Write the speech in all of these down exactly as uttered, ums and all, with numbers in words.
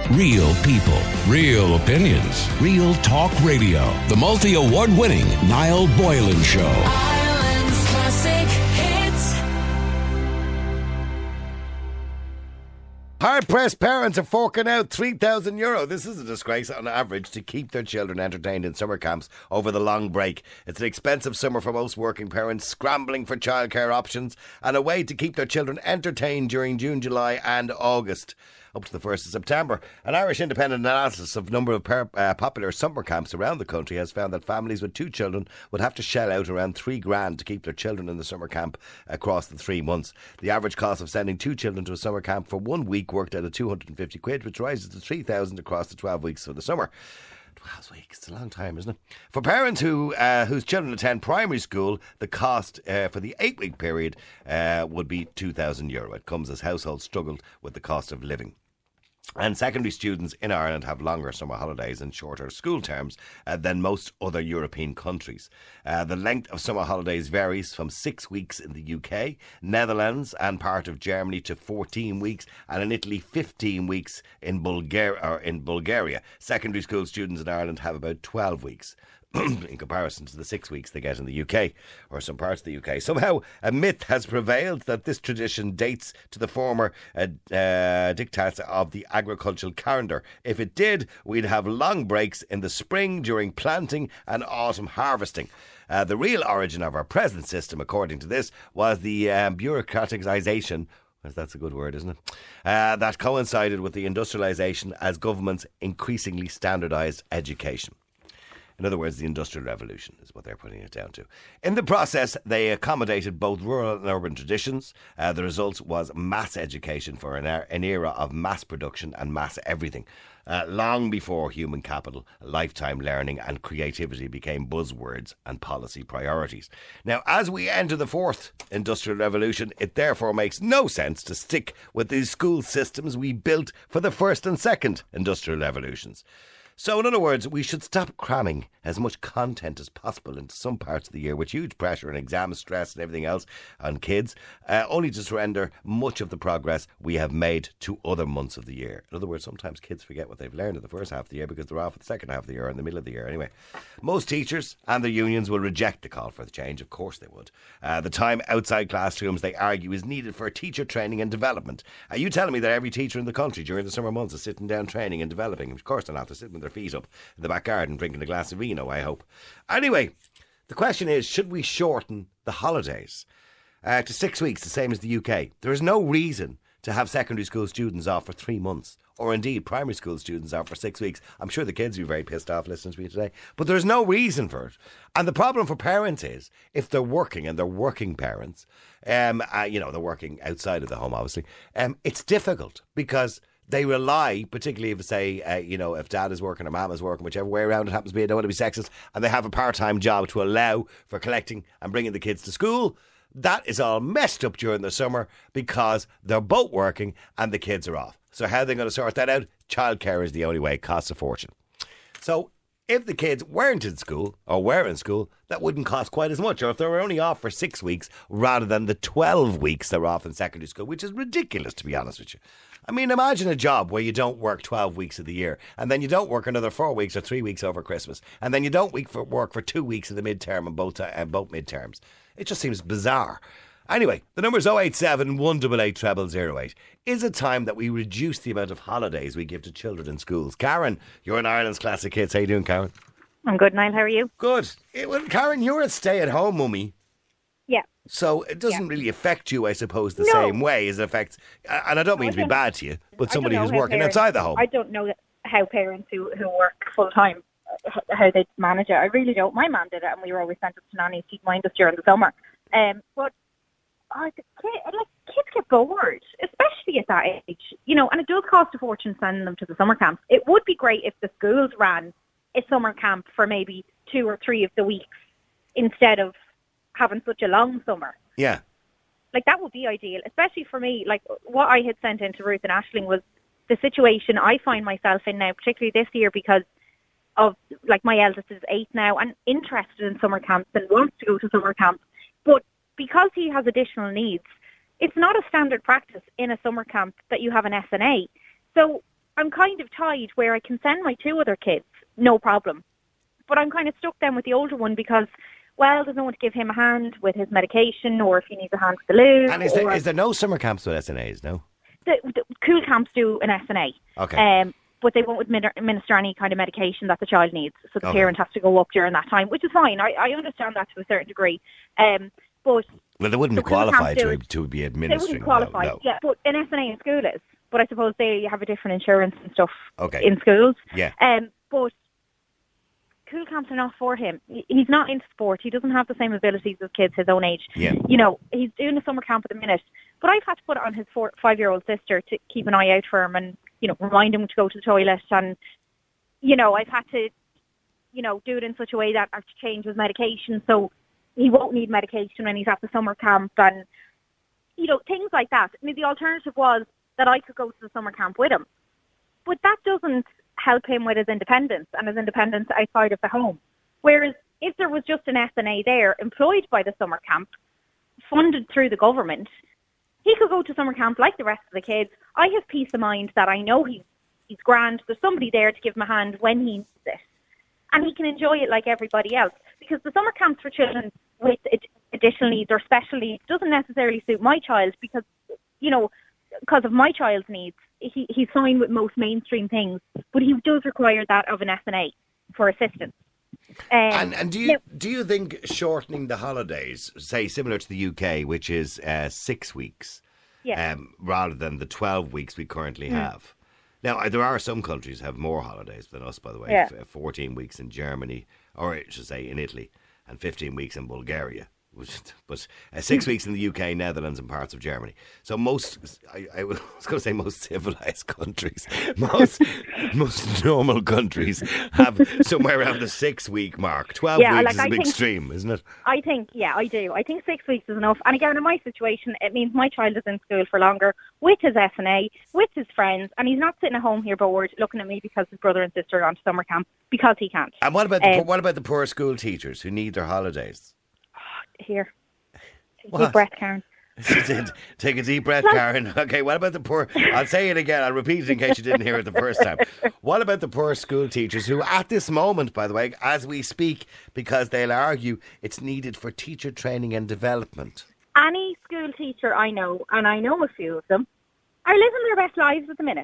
Real people, real opinions, real talk radio. The multi-award winning Niall Boylan Show. Ireland's classic hits. Hard-pressed parents are forking out three thousand euro. This is a disgrace on average to keep their children entertained in summer camps over the long break. It's an expensive summer for most working parents, scrambling for childcare options and a way to keep their children entertained during June, July and August. Up to the first of September. An Irish independent analysis of number of per, uh, popular summer camps around the country has found that families with two children would have to shell out around three grand to keep their children in the summer camp across the three months. The average cost of sending two children to a summer camp for one week worked out at two hundred fifty quid, which rises to three thousand across the twelve weeks of the summer. twelve weeks, it's a long time, isn't it? For parents who uh, whose children attend primary school, the cost uh, for the eight-week period uh, would be two thousand euro. It comes as households struggled with the cost of living. And secondary students in Ireland have longer summer holidays and shorter school terms uh, than most other European countries. Uh, the length of summer holidays varies from six weeks in the U K, Netherlands and part of Germany to fourteen weeks, and in Italy fifteen weeks in Bulgaria. Or in Bulgaria. Secondary school students in Ireland have about twelve weeks. in comparison to the six weeks they get in the U K, or some parts of the U K. Somehow a myth has prevailed that this tradition dates to the former uh, uh, diktats of the agricultural calendar. If it did, we'd have long breaks in the spring during planting and autumn harvesting. Uh, the real origin of our present system, according to this, was the um, bureaucratisation, that's a good word, isn't it? Uh, that coincided with the industrialisation as governments increasingly standardised education. In other words, the Industrial Revolution is what they're putting it down to. In the process, they accommodated both rural and urban traditions. Uh, the result was mass education for an, er- an era of mass production and mass everything. Uh, long before human capital, lifetime learning and creativity became buzzwords and policy priorities. Now, as we enter the fourth Industrial Revolution, it therefore makes no sense to stick with these school systems we built for the first and second Industrial Revolutions. So, in other words, we should stop cramming as much content as possible into some parts of the year with huge pressure and exam stress and everything else on kids, uh, only to surrender much of the progress we have made to other months of the year. In other words, sometimes kids forget what they've learned in the first half of the year because they're off at the second half of the year or in the middle of the year anyway. Most teachers and their unions will reject the call for the change. Of course they would. Uh, the time outside classrooms, they argue, is needed for teacher training and development. Are you telling me that every teacher in the country during the summer months is sitting down training and developing? Of course they're not. They're sitting with their feet up in the back garden drinking a glass of vino, I hope. Anyway, the question is, should we shorten the holidays uh, to six weeks, the same as the U K? There is no reason to have secondary school students off for three months, or indeed primary school students off for six weeks. I'm sure the kids will be very pissed off listening to me today, but there's no reason for it. And the problem for parents is, if they're working, and they're working parents, um, uh, you know, they're working outside of the home, obviously, um, it's difficult because they rely, particularly if, say, uh, you know, if dad is working or mum is working, whichever way around it happens to be, I don't want to be sexist, and they have a part-time job to allow for collecting and bringing the kids to school. That is all messed up during the summer because they're both working and the kids are off. So how are they going to sort that out? Childcare is the only way. It costs a fortune. So if the kids weren't in school or were in school, that wouldn't cost quite as much. Or if they were only off for six weeks rather than the twelve weeks they're off in secondary school, which is ridiculous, to be honest with you. I mean, imagine a job where you don't work twelve weeks of the year and then you don't work another four weeks or three weeks over Christmas and then you don't week for work for two weeks in the midterm and both, uh, both midterms. It just seems bizarre. Anyway, the number is oh eight seven, one eight eight, zero zero zero eight. Is it time that we reduce the amount of holidays we give to children in schools? Karen, you're in Ireland's Classic Hits. How you doing, Karen? I'm good, Niall. How are you? Good. Eh, Well, Karen, you're a stay-at-home mummy. Yeah. So it doesn't Yeah. really affect you, I suppose, the No. same way as it affects, and I don't mean I to be don't- bad to you, but I don't somebody know who's how working parents- outside the home. I don't know how parents who, who work full-time, uh, how they manage it. I really don't. My mum did it, and we were always sent up to nannies to mind us during the summer. Um, but oh, the kid, like, kids get bored, especially at that age. You know, and it does cost a fortune sending them to the summer camps. It would be great if the schools ran a summer camp for maybe two or three of the weeks instead of having such a long summer. Yeah. Like, that would be ideal, especially for me. Like, what I had sent in to Ruth and Aisling was the situation I find myself in now, particularly this year, because of, like, my eldest is eight now and interested in summer camps and wants to go to summer camps. But because he has additional needs, it's not a standard practice in a summer camp that you have an S N A. So I'm kind of tied where I can send my two other kids, no problem. But I'm kind of stuck then with the older one because, well, there's no one to give him a hand with his medication or if he needs a hand with the loo. And is there, is there no summer camps with S N As, no? The, the cool camps do an S N A. Okay. Um, but they won't admin- administer any kind of medication that the child needs. So the Okay. parent has to go up during that time, which is fine. I, I understand that to a certain degree. Um, but Well, they wouldn't So be cool camps qualified do to, it. to be they administering. wouldn't qualify. No, no. Yeah, but an S N A in school is. But I suppose they have a different insurance and stuff Okay. in schools. Yeah. Um, but cool camps are not for him. He- He's not into sport. He doesn't have the same abilities as kids his own age. Yeah. You know, he's doing a summer camp at the minute. But I've had to put it on his four, five-year-old sister to keep an eye out for him and, you know, remind him to go to the toilet. And, you know, I've had to, you know, do it in such a way that I have to change his medication so he won't need medication when he's at the summer camp and, you know, things like that. I mean, the alternative was that I could go to the summer camp with him. But that doesn't help him with his independence and his independence outside of the home. Whereas if there was just an S N A there employed by the summer camp, funded through the government, he could go to summer camp like the rest of the kids. I have peace of mind that I know he's, he's grand. There's somebody there to give him a hand when he needs it. And he can enjoy it like everybody else. Because the summer camps for children with ad- additional needs or special needs doesn't necessarily suit my child because, you know, because of my child's needs. He, he's fine with most mainstream things, but he does require that of an S N A for assistance. Um, And and do you now- do you think shortening the holidays, say similar to the U K, which is uh, six weeks, Yeah. um, rather than the twelve weeks we currently have? Now uh, there are some countries have more holidays than us, by the way. Yeah. F- fourteen weeks in Germany, or I should say in Italy, and fifteen weeks in Bulgaria. Which, but uh, six weeks in the U K, Netherlands, and parts of Germany. So most, I, I was going to say most civilised countries, most most normal countries have somewhere around the six week mark. Twelve Yeah, weeks like is a I bit think- extreme, isn't it? I think, yeah, I do. I think six weeks is enough. And again, in my situation, it means my child is in school for longer with his S N A, with his friends, and he's not sitting at home here bored looking at me because his brother and sister are on to summer camp because he can't. And what about the, Um, what about the poor school teachers who need their holidays? Here. Take a What? deep breath, Karen. Take a deep breath, Karen. Okay, what about the poor... I'll say it again. I'll repeat it in case you didn't hear it the first time. What about the poor school teachers who, at this moment, by the way, as we speak, because they'll argue it's needed for teacher training and development. Any school teacher I know, and I know a few of them, are living their best lives at the minute.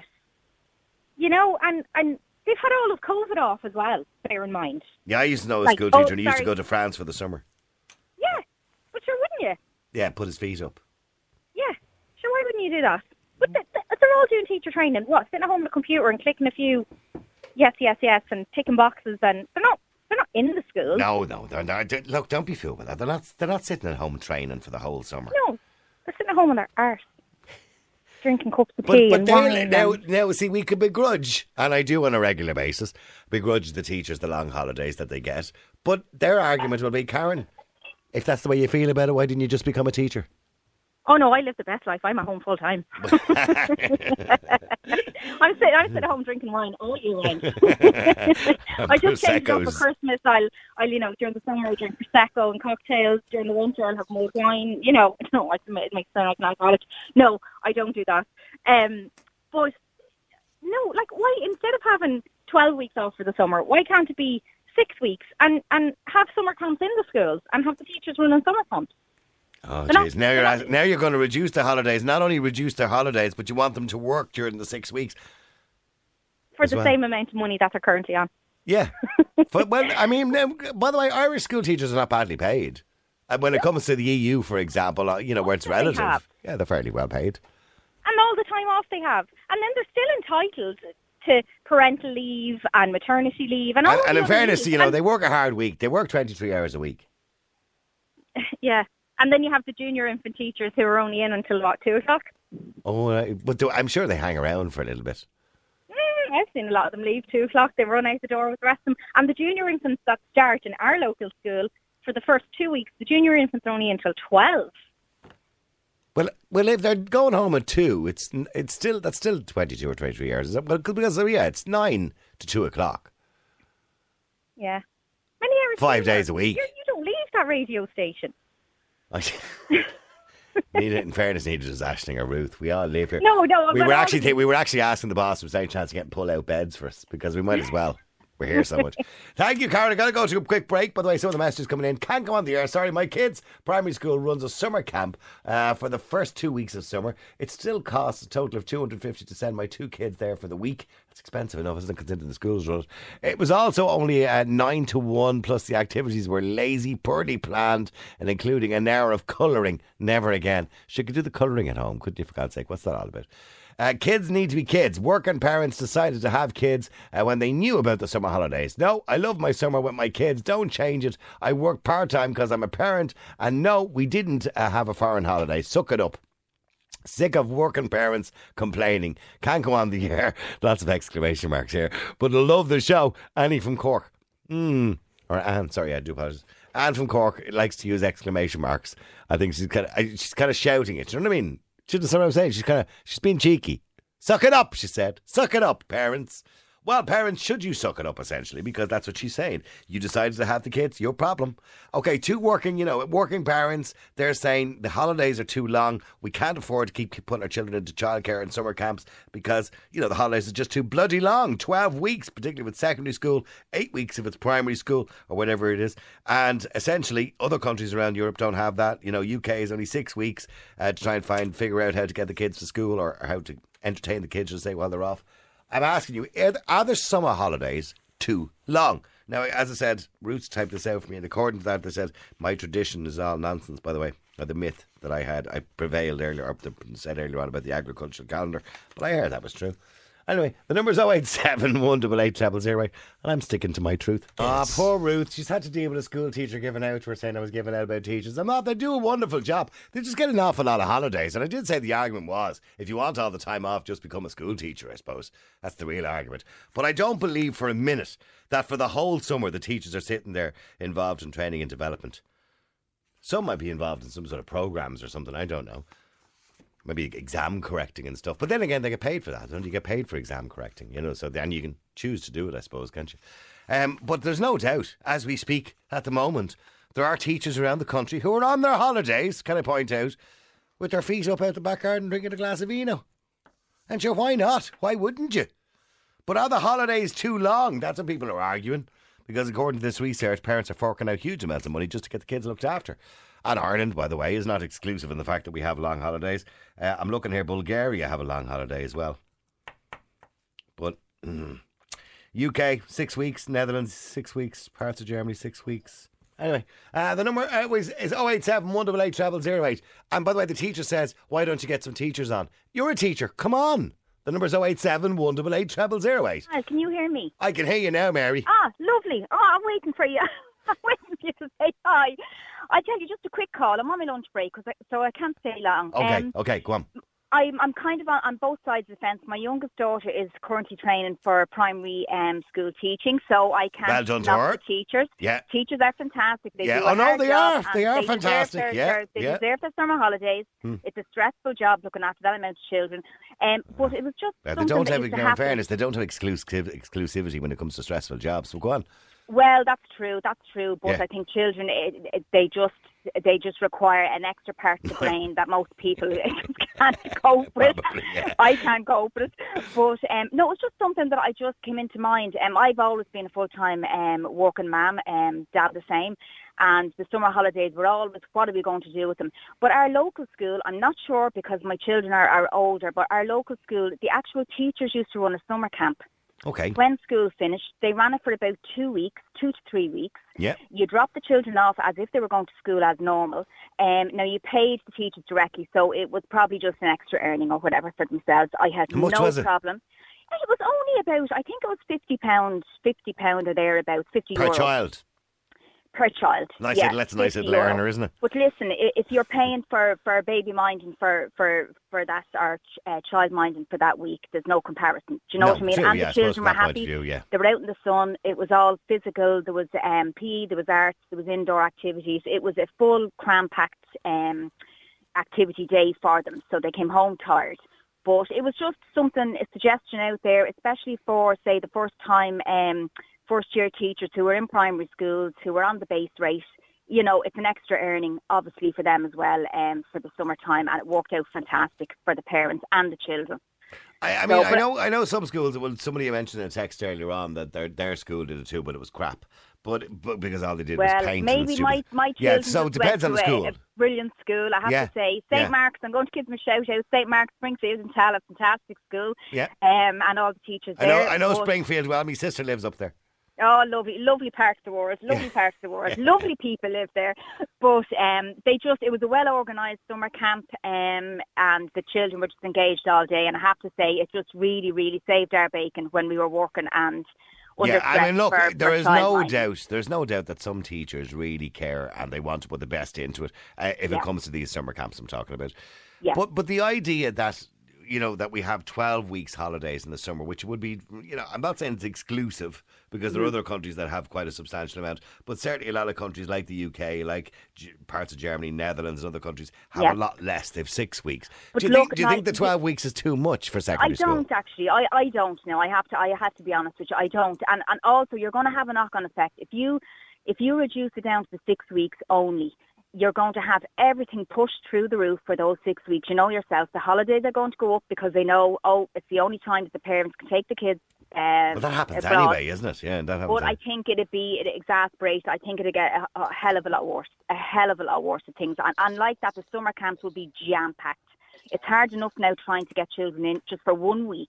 You know, and, and they've had all of COVID off as well, bear in mind. Yeah, I used to know a Like, school oh, teacher and he used to sorry. go to France for the summer. Yeah, but sure, wouldn't you? Yeah, put his feet up. Yeah, sure, why wouldn't you do that? But th- th- they're all doing teacher training. What, sitting at home on a computer and clicking a few yes, yes, yes, and ticking boxes, and they're not they're not in the school. No, no, they're not. They- Look, don't be fooled with that. They're not. They're not sitting at home training for the whole summer. No, they're sitting at home on their arse, drinking cups of But, tea but and they, wine. now, and- now, see, we could begrudge, and I do on a regular basis, begrudge the teachers the long holidays that they get. But their argument will be, Karen, if that's the way you feel about it, why didn't you just become a teacher? Oh no, I live the best life. I'm at home full time. I'm sitting, I'm sitting at home drinking wine all year round. I just changed up for Prosecco's. Christmas. I'll, I'll, you know, during the summer I drink prosecco and cocktails. During the winter I'll have mulled wine. You know, no, I it makes sound like an alcoholic. No, I don't do that. Um, but no, like why instead of having twelve weeks off for the summer, why can't it be six weeks and and have summer camps in the schools and have the teachers running summer camps? Oh, They're not- jeez. Now you're ask- now you're going to reduce the holidays. Not only reduce their holidays, but you want them to work during the six weeks. For As the well. same amount of money that they're currently on. Yeah. But, well, I mean, now, by the way, Irish school teachers are not badly paid. And when it comes to the E U, for example, uh, you know, where it's They relative, have. yeah, they're fairly well paid. And all the time off they have. And then they're still entitled to parental leave and maternity leave. And, all And, the and in other fairness, leave. you know, And- they work a hard week. They work twenty-three hours a week. Yeah. And then you have the junior infant teachers who are only in until, what, two o'clock? Oh, uh, but do, I'm sure they hang around for a little bit. Mm, I've seen a lot of them leave two o'clock. They run out the door with the rest of them. And the junior infants that start in our local school, for the first two weeks, the junior infants are only until twelve. Well, well, if they're going home at two, it's it's still that's still twenty-two or twenty-three hours. Is it? Well, because oh, yeah, it's nine to two o'clock. Yeah. Many hours. Five do you days work? a week. You're, you don't leave that radio station. Neither, in fairness, neither does Aisling or Ruth. We all live here. No, no. We but were all actually of think, we were actually asking the boss if there's any chance of getting pull out beds for us because we might as well. We're here so much. Thank you, Karen. I've got to go to a quick break. By the way, some of the messages coming in can't go on the air. Sorry, my kids' primary school runs a summer camp uh, for the first two weeks of summer. It still costs a total of two hundred fifty to send my two kids there for the week. It's expensive enough, isn't it, considering the schools run it. It was also only uh, nine to one, plus the activities were lazy, poorly planned, and including an hour of colouring. Never again. She could do the colouring at home, couldn't you, for God's sake? What's that all about? Uh, kids need to be kids. Working parents decided to have kids uh, when they knew about the summer holidays. No, I love my summer with my kids. Don't change it. I work part-time because I'm a parent. And no, we didn't uh, have a foreign holiday. Suck it up. Sick of working parents complaining. Can't go on the air. Lots of exclamation marks here. But I love the show. Annie from Cork. Hmm. Or Anne, sorry, I do apologise. Anne from Cork likes to use exclamation marks. I think she's kind of, she's kind of shouting it. Do you know what I mean? She doesn't know what I'm saying. She's kind of, she's being cheeky. Suck it up, she said. Suck it up, parents. Well, parents, should you suck it up, essentially, because that's what she's saying. You decided to have the kids, your problem. Okay, two working, you know, working parents, they're saying the holidays are too long. We can't afford to keep, keep putting our children into childcare and summer camps because, you know, the holidays are just too bloody long. twelve weeks, particularly with secondary school, eight weeks if it's primary school or whatever it is. And essentially, other countries around Europe don't have that. You know, U K is only six weeks uh, to try and find, figure out how to get the kids to school or, or how to entertain the kids, to say, while they're off. I'm asking you, are, are the summer holidays too long? Now, as I said, Ruth's typed this out for me, and according to that, they said my tradition is all nonsense, by the way, or the myth that I had, I prevailed earlier, or said earlier on about the agricultural calendar, but I heard that was true. Anyway, the number's oh eight seven, one eight eight, zero zero zero eight, and I'm sticking to my truth. Ah, yes. Oh, poor Ruth. She's had to deal with a school teacher giving out. We're saying I was giving out about teachers. I'm not. They do a wonderful job. They just get an awful lot of holidays. And I did say the argument was, if you want all the time off, just become a school teacher, I suppose. That's the real argument. But I don't believe for a minute that for the whole summer the teachers are sitting there involved in training and development. Some might be involved in some sort of programs or something. I don't know. Maybe exam correcting and stuff. But then again, they get paid for that. Don't you get paid for exam correcting? You know, so then you can choose to do it, I suppose, can't you? Um, but there's no doubt, as we speak at the moment, there are teachers around the country who are on their holidays, can I point out, with their feet up out the back garden drinking a glass of vino. And sure, why not? Why wouldn't you? But are the holidays too long? That's what people are arguing. Because according to this research, parents are forking out huge amounts of money just to get the kids looked after. And Ireland, by the way, is not exclusive in the fact that we have long holidays. Uh, I'm looking here, Bulgaria have a long holiday as well. But mm, U K, six weeks. Netherlands, six weeks. Parts of Germany, six weeks. Anyway, uh, the number uh, is, is oh eight seven, one eight eight, zero zero zero eight. And by the way, the teacher says, why don't you get some teachers on? You're a teacher. Come on. The number is oh eight seven, one eight eight, zero zero zero eight. Hi, can you hear me? I can hear you now, Mary. Ah, lovely. Oh, I'm waiting for you. I'm waiting for you to say hi. I tell you, just a quick call. I'm on my lunch break, cause I, so I can't stay long. Okay, um, okay, go on. I'm, I'm kind of on, on both sides of the fence. My youngest daughter is currently training for primary um, school teaching, so I can't well done to knock her. the teachers. Yeah. Teachers are fantastic. They yeah. do Oh, a no, hard they job, are. They are they fantastic. Their, yeah. their, they yeah. deserve their summer holidays. Hmm. It's a stressful job looking after that amount of children. Um, but it was just Yeah, they something don't that have, used you to know, in happen. fairness, they don't have exclusive, exclusivity when it comes to stressful jobs. So go on. Well, that's true. That's true. But Yeah. I think children, it, it, they just they just require an extra part of the brain that most people just can't cope with. Probably, yeah. I can't cope with it. But um, no, it's just something that I just came into mind. Um, I've always been a full-time um, working mum, um, dad the same. And the summer holidays were always, what are we going to do with them? But our local school, I'm not sure because my children are, are older, but our local school, the actual teachers used to run a summer camp. Okay. When school finished, they ran it for about two weeks, two to three weeks. Yeah. You dropped the children off as if they were going to school as normal. Um, now, you paid the teachers directly, so it was probably just an extra earning or whatever for themselves. I had How much no was it? problem. It was only about, I think it was fifty pounds, fifty pounds or thereabouts, fifty Per euro. child. Per child. Nice yeah, little, that's a nice fifty little euro. earner, isn't it? But listen, i- if you're paying for, for baby minding for, for, for that, or uh, child minding for that week, there's no comparison. Do you know No, what I mean? true, and yeah, the I suppose children from were that point of happy. view, yeah. They were out in the sun. It was all physical. There was um, P E, there was arts, there was indoor activities. It was a full cram-packed um, activity day for them. So they came home tired. But it was just something, a suggestion out there, especially for, say, the first time um, first-year teachers who were in primary schools, who were on the base rate. you know, it's an extra earning, obviously, for them as well, um, for the summertime, and it worked out fantastic for the parents and the children. I, I mean, so, I know, I know some schools. Well, somebody mentioned in a text earlier on that their their school did it too, but it was crap. But, but because all they did well, was paint. maybe and my my children yeah, so it depends on the school. A, a brilliant school, I have yeah. to say. Saint Yeah. Mark's. I'm going to give them a shout out. Saint Mark's, Springfield, and Tala, fantastic school. Yeah. Um, and all the teachers I know. there. I know but, Springfield well. My sister lives up there. Oh, lovely, lovely parts of the world, lovely parts of the world, lovely people live there. But um, they just, it was a well organised summer camp, um, and the children were just engaged all day. And I have to say, it just really, really saved our bacon when we were working and under Yeah, I mean, look, for, there for is no timeline. doubt, there's no doubt that some teachers really care and they want to put the best into it. Uh, if Yeah. it comes to these summer camps I'm talking about, Yeah. but but the idea that, you know, that we have twelve weeks holidays in the summer, which would be, you know, I'm not saying it's exclusive because there are Mm-hmm. other countries that have quite a substantial amount, but certainly a lot of countries like the U K, like G- parts of Germany, Netherlands and other countries have Yeah. a lot less. They've six weeks. But do you look, think, do you think the like, twelve weeks is too much for I secondary school? don't actually. I, I don't know. I have to. I have to be honest with you. I don't. And and also, you're going to have a knock-on effect if you if you reduce it down to the six weeks only. You're going to have everything pushed through the roof for those six weeks. You know yourself. The holidays are going to go up because they know, oh, it's the only time that the parents can take the kids. Um, Well, that happens abroad. anyway, isn't it? Yeah, that happens. But I think it'd be it'd exasperate. I think it'd get a, a hell of a lot worse. A hell of a lot worse of things. And, and like that, the summer camps will be jam-packed. It's hard enough now trying to get children in just for one week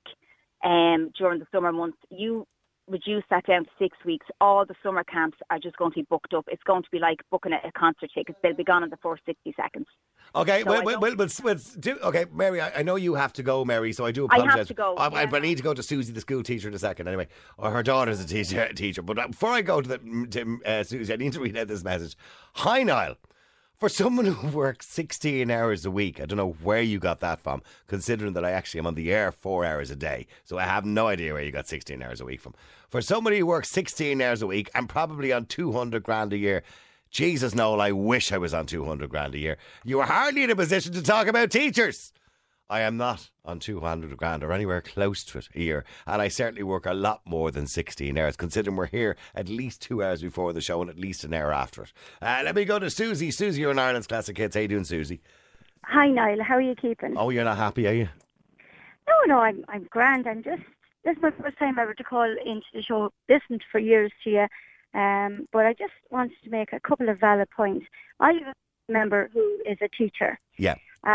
um, during the summer months. You reduce that down to six weeks. All the summer camps are just going to be booked up. It's going to be like booking a, a concert ticket. They'll be gone in the first sixty seconds. Okay, So well, I well, well, well, well, do, okay, Mary, I, I know you have to go, Mary, so I do I have apologise. to go, I, I, yeah. but I need to go to Susie, the school teacher, in a second anyway. Or her daughter's a teacher. teacher. But uh, before I go to, the, to uh, Susie, I need to read out this message. Hi, Niall. For someone who works sixteen hours a week, I don't know where you got that from, considering that I actually am on the air four hours a day. So I have no idea where you got sixteen hours a week from. For somebody who works sixteen hours a week and probably on two hundred grand a year, Jesus, Noel, I wish I was on two hundred grand a year. You are hardly in a position to talk about teachers. I am not on two hundred grand or anywhere close to it a year. And I certainly work a lot more than sixteen hours, considering we're here at least two hours before the show and at least an hour after it. Uh, let me go to Susie. Susie, you're in Ireland's Classic Hits. How you doing, Susie? Hi, Niall. How are you keeping? Oh, you're not happy, are you? No, no, I'm I'm grand. I'm just this is my first time ever to call into the show. Listened for years to you, um, but I just wanted to make a couple of valid points. I have a member who is a teacher. Yeah.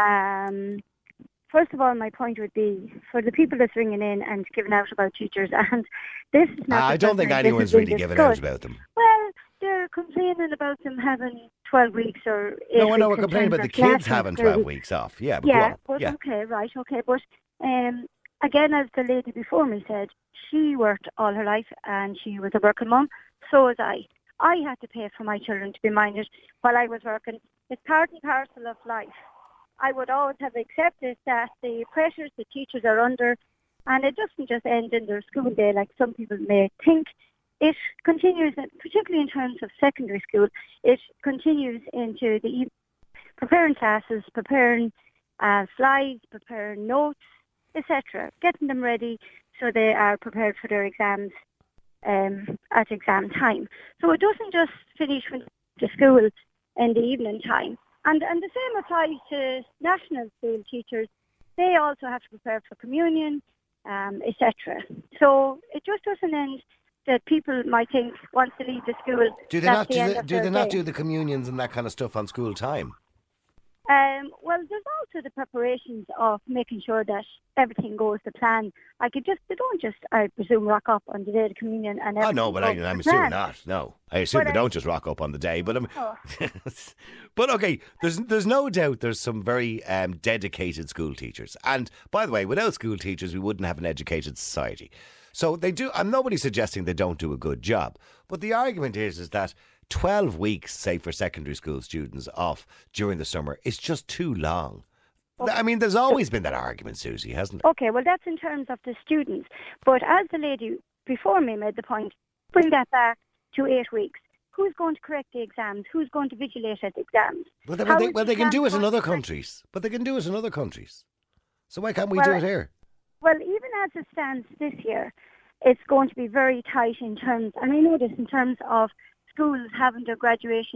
Um, first of all, my point would be for the people that's ringing in and giving out about teachers, and this is not. Uh, the I don't first think time this anyone's has been really giving out discussed. about them. Well, they're complaining about them having twelve weeks or eight No, I know we're weeks in complaining terms about the of kids classroom having school. twelve weeks off. Yeah, but Yeah, go on. but Yeah. okay, right, okay. But um, again, as the lady before me said, she worked all her life and she was a working mum. So was I. I had to pay for my children to be minded while I was working. It's part and parcel of life. I would always have accepted that the pressures the teachers are under, and it doesn't just end in their school day like some people may think. It continues, particularly in terms of secondary school, it continues into the evening, preparing classes, preparing uh, slides, preparing notes, et cetera, getting them ready so they are prepared for their exams um, at exam time. So it doesn't just finish with the school in the evening time. And, and the same applies to national school teachers. They also have to prepare for communion, um, et cetera. So it just doesn't end that people might think once they leave the school. Do they that's not the do, end they, of do their they not day. do the communions and that kind of stuff on school time? Um, well, there's also the preparations of making sure that everything goes to plan. Like it just, they don't just, I presume, rock up on the day of communion and Oh everything no, but I, goes I'm to assuming plan. not. No, I assume But they I- don't just rock up on the day. But um, Oh. but okay, there's there's no doubt there's some very um, dedicated school teachers. And by the way, without school teachers, we wouldn't have an educated society. So they do. I'm nobody suggesting they don't do a good job. But the argument is is that twelve weeks, say for secondary school students, off during the summer is just too long. I mean, there's always been that argument, Susie, hasn't there? Okay, well, that's in terms of the students. But as the lady before me made the point, bring that back to eight weeks. Who's going to correct the exams? Who's going to vigilate at the exams? Well, they, How well, they, is well, the they can do it in exam other going to- countries. But they can do it in other countries. So why can't we Well, do it here? Well, even as it stands this year, it's going to be very tight in terms, and I know this in terms of schools having their graduations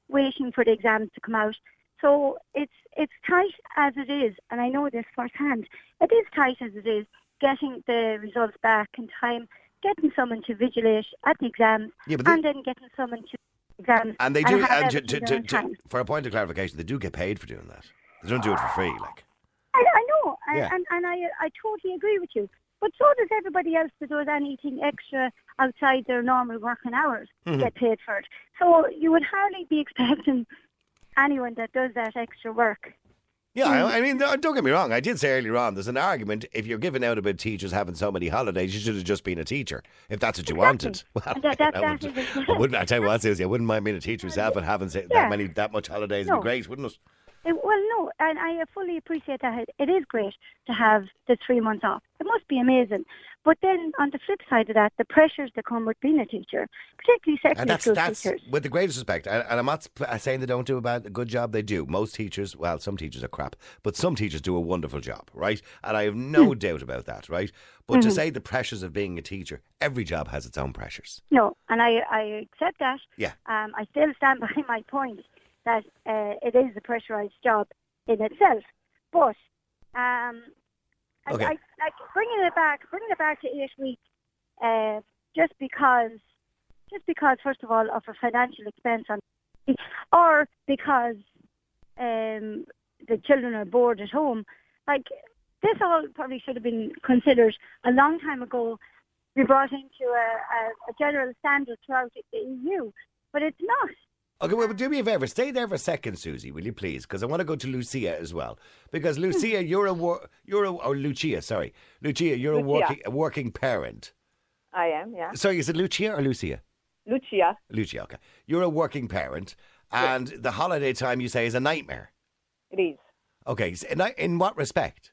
waiting for the exams to come out. So it's it's tight as it is, and I know this firsthand. It is tight as it is, getting the results back in time, getting someone to vigilate at the exams, Yeah, but they- and then getting someone to exams. And they do, have and to, everything to, done to, in to, time. for a point of clarification, they do get paid for doing that. They don't do it for free, like. I, I know, and, Yeah. and, and I I totally agree with you. But so does everybody else that does anything extra outside their normal working hours Mm-hmm. get paid for it. So you would hardly be expecting anyone that does that extra work. Yeah, I, I mean, don't get me wrong. I did say earlier on, there's an argument. If you're giving out about teachers having so many holidays, you should have just been a teacher. If that's what you wanted, well, And that- that- I, that wouldn't, is- I wouldn't. I tell you what, Susie, I wouldn't mind being a teacher myself and having say, that Yeah. many, that much holidays. Would No. be great, wouldn't it? It, well, no, and I fully appreciate that. It, it is great to have the three months off. It must be amazing. But then on the flip side of that, the pressures that come with being a teacher, particularly And secondary that's school that's teachers. with the greatest respect. And, and I'm not sp- saying they don't do a bad, a good job. They do. Most teachers, well, some teachers are crap, but some teachers do a wonderful job, right? And I have no Hmm. doubt about that, right? But Mm-hmm. to say the pressures of being a teacher, every job has its own pressures. No, and I, I accept that. Yeah. Um, I still stand by my point that uh, it is a pressurised job in itself. But um, I, Okay. I, like bringing it back, bringing it back to eight weeks, uh, just because, just because, first of all, of a financial expense on, or because um, the children are bored at home, like this all probably should have been considered a long time ago. Be brought into a, a, a general standard throughout the E U, but it's not. Okay, well, do me a favour. Stay there for a second, Susie, will you please? Because I want to go to Lucia as well. Because Lucia, you're a wor- you're a or Lucia, sorry, Lucia, you're a Lucia. working a working parent. I am, yeah. Sorry, is it Lucia or Lucia? Lucia. Lucia, okay. You're a working parent, and the holiday time you say is a nightmare. It is. Okay, so in, in what respect?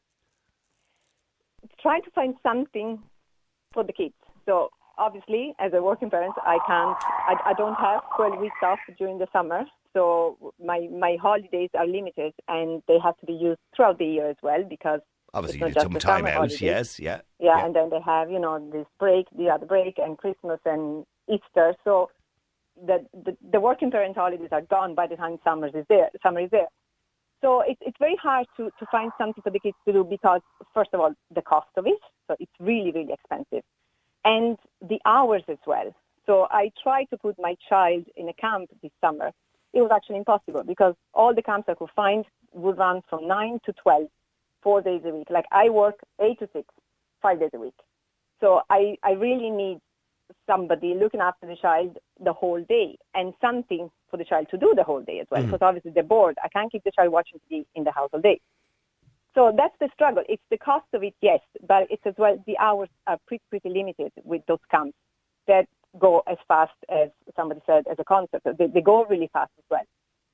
Trying to find something for the kids. So obviously, as a working parent, I can't. I, I don't have twelve weeks off during the summer. So my my holidays are limited, and they have to be used throughout the year as well because Obviously, it's you not need some just the time summer out. holidays. Yes, yeah, Yeah, and then they have, you know, this break, the other break, and Christmas and Easter. So the, the the working parent holidays are gone by the time summer is there. Summer is there. So it's it's very hard to, to find something for the kids to do because, first of all, the cost of it. So it's really, really expensive. And the hours as well. So I tried to put my child in a camp this summer. It was actually impossible because all the camps I could find would run from nine to twelve, four days a week. Like I work eight to six, five days a week. So I, I really need somebody looking after the child the whole day and something for the child to do the whole day as well. Because obviously they're bored. I can't keep the child watching T V in the house all day. So that's the struggle. It's the cost of it, yes, but it's as well the hours are pretty, pretty limited with those camps that go as fast as somebody said as a concert. They, they go really fast as well.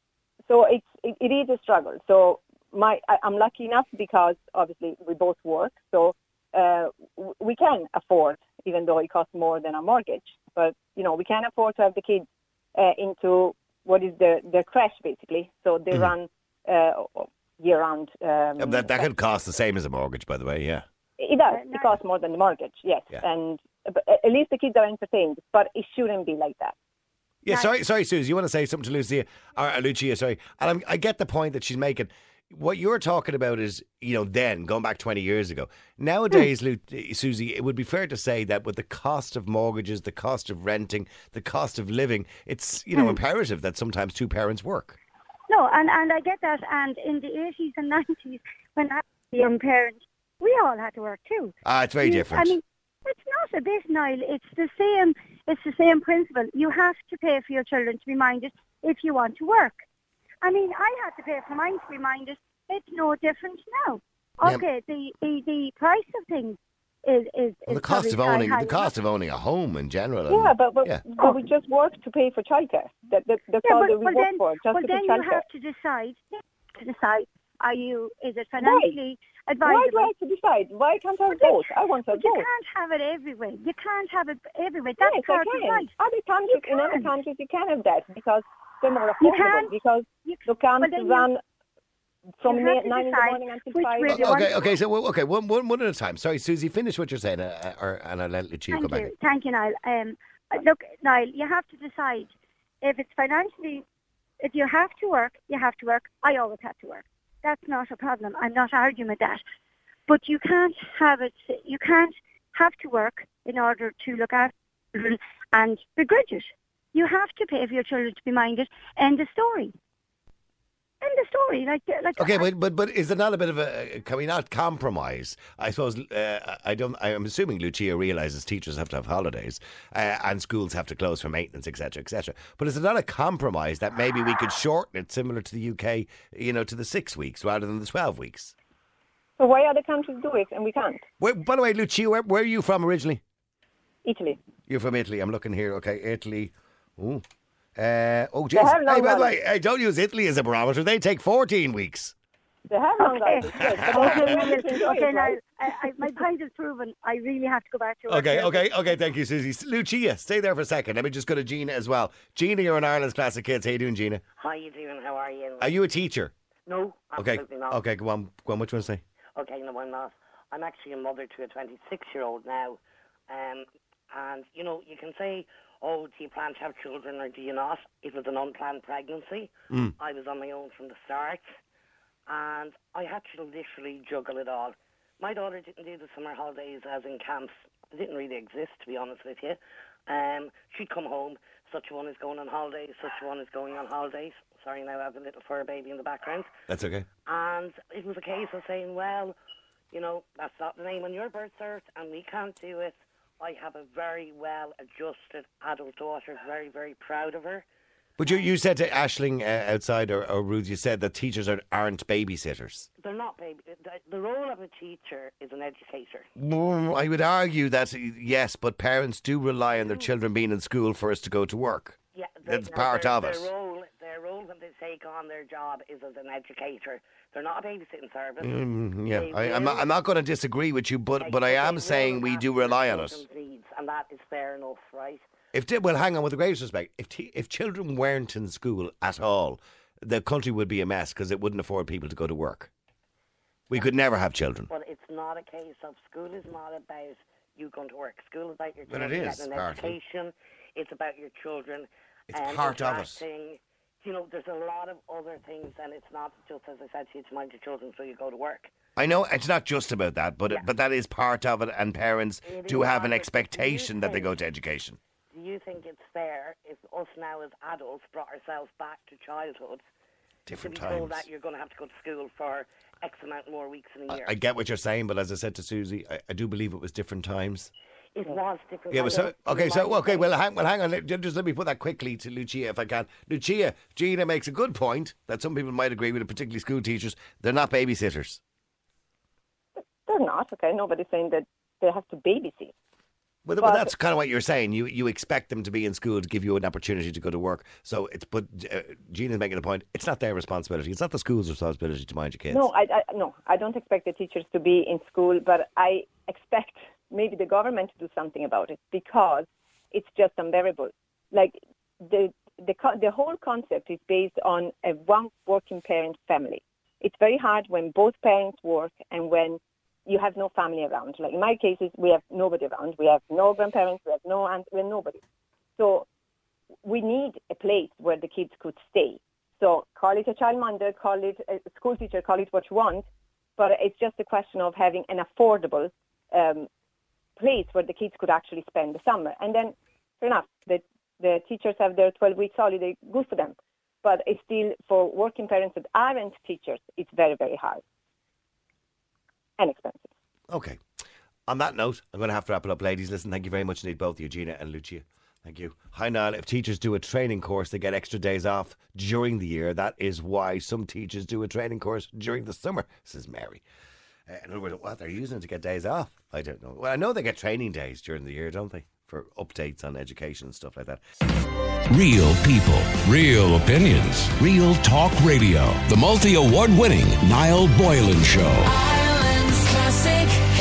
So it's it, it is a struggle. So my I, I'm lucky enough because obviously we both work, so uh, w- we can afford, even though it costs more than a mortgage. But you know we can afford to have the kids uh, into what is their their crash basically. So they run uh, year round. Um, Yeah, that that could cost the same as a mortgage, by the way. Yeah. It does. It costs more than the mortgage, yes. Yeah. And but at least the kids are entertained, but it shouldn't be like that. Yeah, sorry, sorry, Susie. You want to say something to Lucia or uh, Lucia? Sorry, and I'm, I get the point that she's making. What you're talking about is, you know, then going back twenty years ago. Nowadays, Lu- Susie, it would be fair to say that with the cost of mortgages, the cost of renting, the cost of living, it's you know imperative that sometimes two parents work. No, and, and I get that. And in the eighties and nineties, when I was a young parent, we all had to work too. Ah, it's very You- different. I mean, it's not a bit, Niall. It's the same. It's the same principle. You have to pay for your children to be minded if you want to work. I mean, I had to pay for mine to be minded. It's no different now. Yeah. Okay, the, the, the price of things is is, Well, is the cost of probably owning high the cost of owning a home in general. and- Yeah, but but, yeah. but we just work to pay for childcare. That, that, that's Yeah, all but, that we well work then, for, just well to then pay you childcare. have to decide. To decide, are you? Is it financially Why advisable? do I have to decide? Why can't I have both? I want to have But you both. can't have it everywhere. You can't have it everywhere. That's Yes, I part of can. life. Other countries, in other can't. countries, you can have that because they're more You affordable. can't. Because You, the camps well, then you- run from you na- have to nine in the decide morning until which five. way in you the want- Okay, okay, so well, okay, one, one, one at a time. Sorry, Susie, finish what you're saying, uh, uh, or, and I'll let Lucia Thank come you, back. thank you, Niall. Um, uh, look, Niall, you have to decide if it's financially If you have to work, you have to work. I always had to work. That's not a problem. I'm not arguing with that. But you can't have it, you can't have to work in order to look after children and begrudge it. You have to pay for your children to be minded. End of story. End of story. Like, like Okay, but, but but is it not a bit of a, can we not compromise? I suppose, uh, I don't, I'm assuming Lucia realises teachers have to have holidays uh, and schools have to close for maintenance, et cetera, et cetera. But is it not a compromise that maybe we could shorten it similar to the U K, you know, to the six weeks rather than the twelve weeks? So why other countries do it and we can't? Where, by the way, Lucia, where, where are you from originally? Italy. You're from Italy. I'm looking here. Okay, Italy. Ooh. Uh, oh, They have jeez. long Hey, by the holidays. way, hey, don't use Italy as a barometer. They take fourteen weeks. They have long Okay. holidays, yes, but Okay, they William, can do okay, it, now, right? I, I, my point is proven. I really have to go back to work. Okay, now. okay, okay. Thank you, Susie. Lucia, stay there for a second. Let me just go to Gina as well. Gina, you're in Ireland's Class of Kids. How you doing, Gina? How you doing? How are you? Are you a teacher? No, Okay. absolutely not. Okay, go on. Go on. What do you want to say? Okay, no, I'm not. I'm actually a mother to a twenty-six-year-old now. Um, and, you know, you can say, oh, do you plan to have children or do you not? It was an unplanned pregnancy. Mm. I was on my own from the start. And I had to literally juggle it all. My daughter didn't do the summer holidays as in camps. It didn't really exist, to be honest with you. Um, she'd come home. Such one is going on holidays. Such one is going on holidays. Sorry, now I have a little fur baby in the background. That's okay. And it was a case of saying, well, you know, that's not the name on your birth cert and we can't do it. I have a very well-adjusted adult daughter, very, very proud of her. But you, you said to Aisling uh, outside, or, or Ruth, you said that teachers are, aren't babysitters. They're not baby. The, the role of a teacher is an educator. Mm, I would argue that, yes, but parents do rely on their children being in school for us to go to work. Yeah, That's now part their, of their it. Role, their role when they take on their job is as an educator. They're not a babysitting service. Mm, yeah, They I, I'm, will- not, I'm not going to disagree with you, but, but I They am will saying we look do after rely their on it. children's needs, and that is fair enough, right? If they, well, hang on, with the greatest respect, if t- if children weren't in school at all, the country would be a mess because it wouldn't afford people to go to work. We could never have children. But it's not a case of school is not about you going to work. School is about your But it children is, getting an partly. education. It's about your children. It's um, part of it. interacting. You know, there's a lot of other things, and it's not just, as I said to you, to mind your children so you go to work. I know it's not just about that, but it, but that is part of it, and parents It do is have an part of it. expectation Do you that they think- go to education. Do you think it's fair if us now as adults brought ourselves back to childhood Different to be told times. that you're going to have to go to school for X amount more weeks in a I, year? I get what you're saying, but as I said to Susie, I, I do believe it was different times. it was different. Yeah, I but so, don't- okay, so mind okay, saying- well, hang, well, hang on. Let- Just let me put that quickly to Lucia, if I can. Lucia, Gina makes a good point that some people might agree with, particularly school teachers. They're not babysitters. They're not, okay? Nobody's saying that they have to babysit. Well, well, that's kind of what you're saying. You you expect them to be in school to give you an opportunity to go to work. So it's, but uh, Gina's making a point. It's not their responsibility. It's not the school's responsibility to mind your kids. No, I, I no, I don't expect the teachers to be in school, but I expect maybe the government to do something about it because it's just unbearable. Like the the co- the whole concept is based on a one working parent family. It's very hard when both parents work and when you have no family around. Like in my cases, we have nobody around. We have no grandparents. We have no aunt. We have nobody. So we need a place where the kids could stay. So call it a childminder, call it a school teacher, call it what you want, but it's just a question of having an affordable um, place where the kids could actually spend the summer. And then, fair enough, the, the teachers have their twelve weeks holiday, good for them. But it's still, for working parents that aren't teachers, it's very, very hard and expensive. Okay. On that note, I'm going to have to wrap it up, ladies. Listen, thank you very much indeed, both you, Gina and Lucia. Thank you. Hi, Niall. If teachers do a training course, they get extra days off during the year. That is why some teachers do a training course during the summer, says Mary. Uh, in other words, what, they're using it to get days off? I don't know. Well, I know they get training days during the year, don't they? For updates on education and stuff like that. Real people, real opinions, real talk radio. The multi-award winning Niall Boylan Show. Ireland's classic